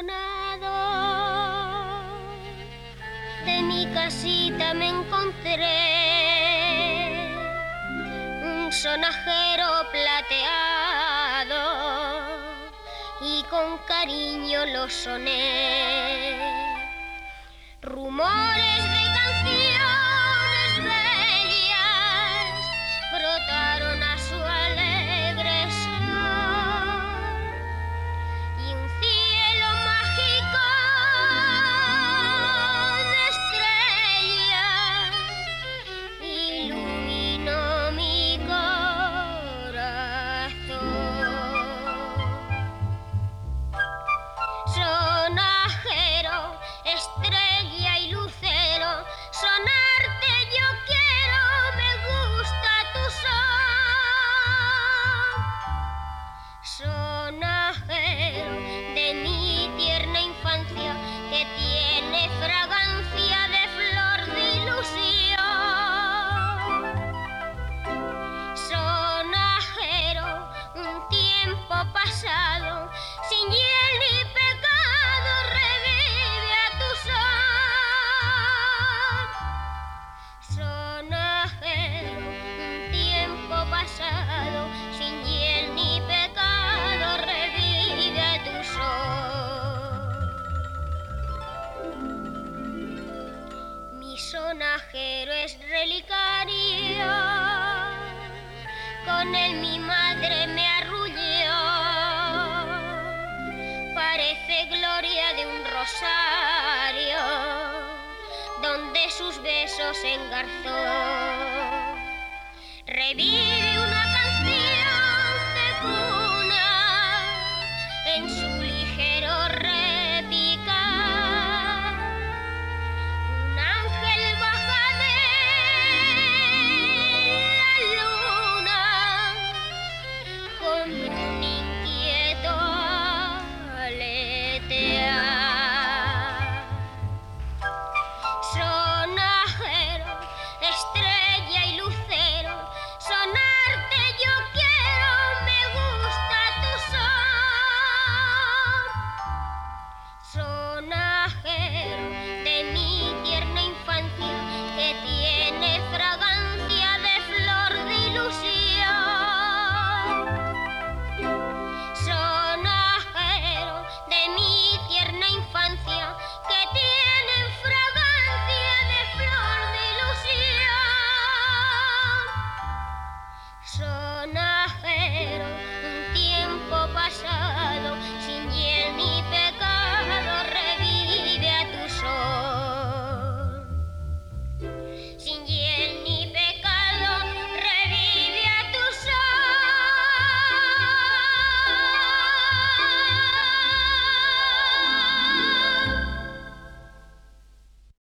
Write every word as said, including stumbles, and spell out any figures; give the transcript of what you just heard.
sonador de mi casita me encontré un sonajero plateado y con cariño lo soné. Rumores de canciones bellas brotaron a su alegre son y un cielo mágico de estrellas iluminó mi corazón. Sonajero, estrella y lucero, sonarte yo quiero, me gusta tu son. Sonajero de mi tierna infancia que tiene fragancia de flor de ilusión. Sonajero, un tiempo pasado, sin hiel ni pecado, revive a tu son. Sonajero, un tiempo pasado, sin hiel ni pecado, revive a tu son. Mi sonajero es relicario, con él mi madre me arrulló. Parece gloria de un rosario, donde sus besos engarzó. Revive una canción de cuna en su ligero repicar. Un ángel baja de la luna con un inquieto aletear. Sonajero, estrella y lucero, sonarte yo quiero, me gusta tu son. Sonajero de mi tierna infancia que tiene fragancia de flor de ilusión. Sonajero de mi tierna infancia que tiene fragancia de flor de ilusión. Sonajero